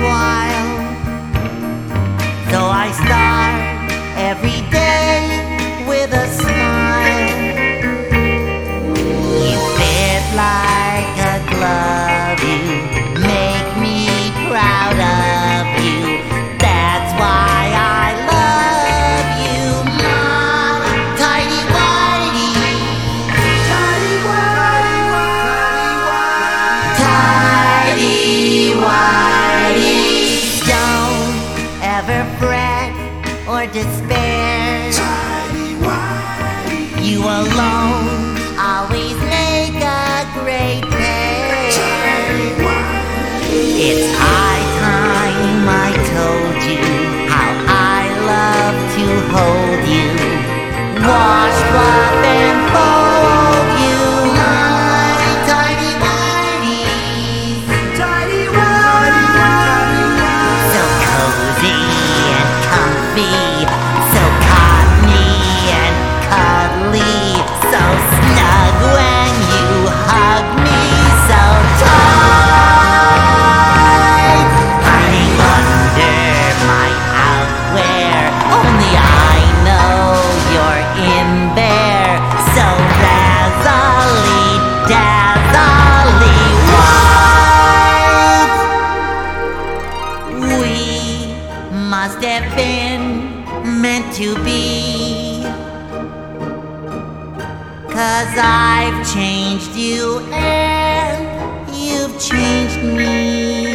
while. So I start every day with a smile. You fit like a glove, you make me proud of you. That's why I love you, my tidy whitey. Tidy whitey. Don't ever fret or despair. You alone always make a great pair. It's high time I told you how I love to hold you, wash, fluff, and fold you, my tidy whities. Tidy whities. So cozy and comfy, so cottony and cuddly, so snug when you hug me, so tight. Hiding under my outwear, only I know you're in there. So dazzly, dazzly white. We must have been meant to be, 'cause I've changed you and you've changed me.